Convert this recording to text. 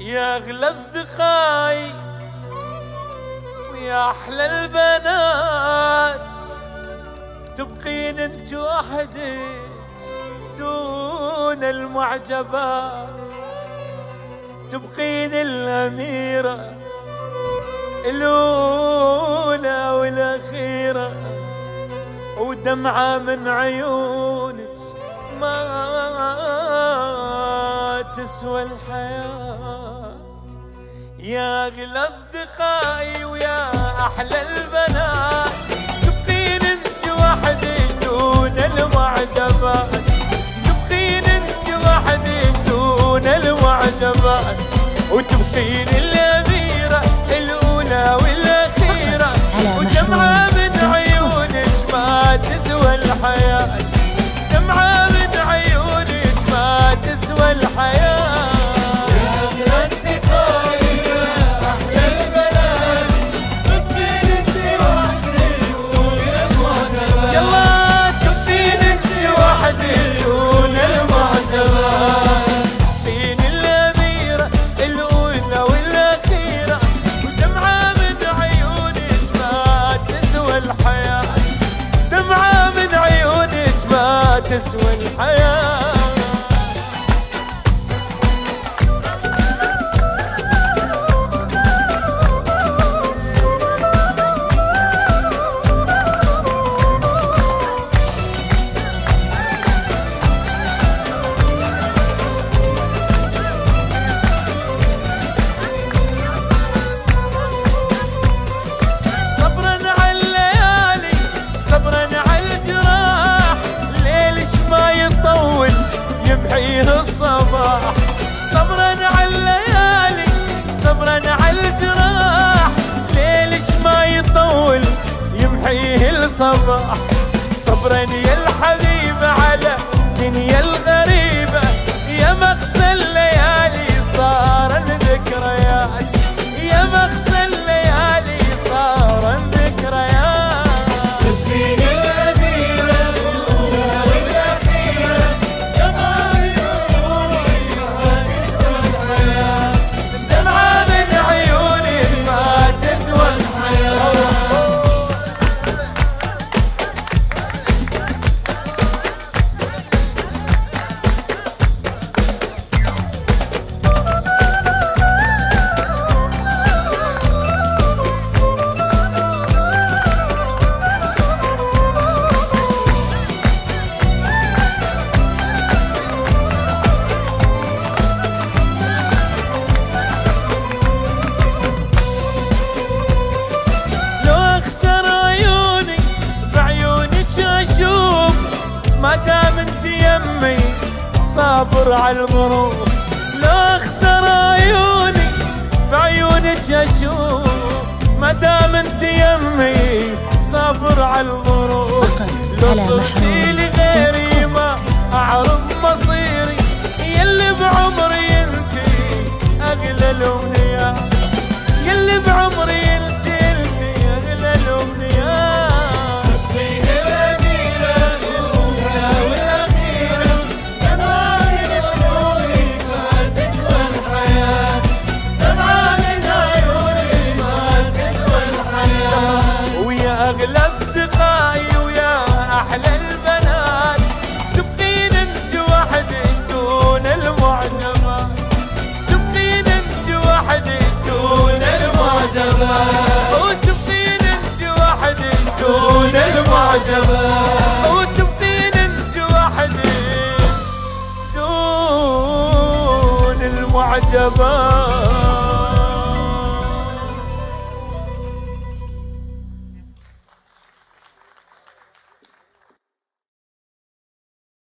يا أغلى أصدقائي ويا أحلى البنات، تبقين انت وحدك دون المعجبات، تبقين الأميرة الأولى والأخيرة، ودمعة من عيونك ما تسوى الحياة. يا أغلى أصدقائي ويا أحلى البنات، تبقين انت وحدك دون المعجبات، تبقين انت وحدك دون المعجبات، وتبقين الأميرة الأولى والأخيرة، ودمعة من عيونك ما تسوى الحياة، دمعة من عيونك ما تسوى الحياة. تسوى الحياة. صبرا على الليالي، صبرا على الجراح، يطول يمحيه الصباح، صبرا على الليالي، صبرا على الجراح، ليلش ما يطول يمحيه الصباح، صبرا يا الحبيبة على دنيا الغريبة، يا مغسى الليالي صار الذكريات، يا مغسى الليالي صار الذكريات. ما دام انت يمي صابر على الظروف، لا اخسر عيوني بعيونك اشوف، ما دام انت يمي صابر على الظروف، لو صرتي لغيري ما اعرف مصيري، يلي بعمري انت اغلى الامنيات، يلي بعمري انت اغلى الامنيات. أغلى أصدقائي ويا أحلى البنات، تبقين أنت وحدك دون المعجبات، تبقين أنت وحدك دون المعجبات، وتبقين أنت وحدك دون المعجبات، وتبقين أنت وحدك دون المعجبات.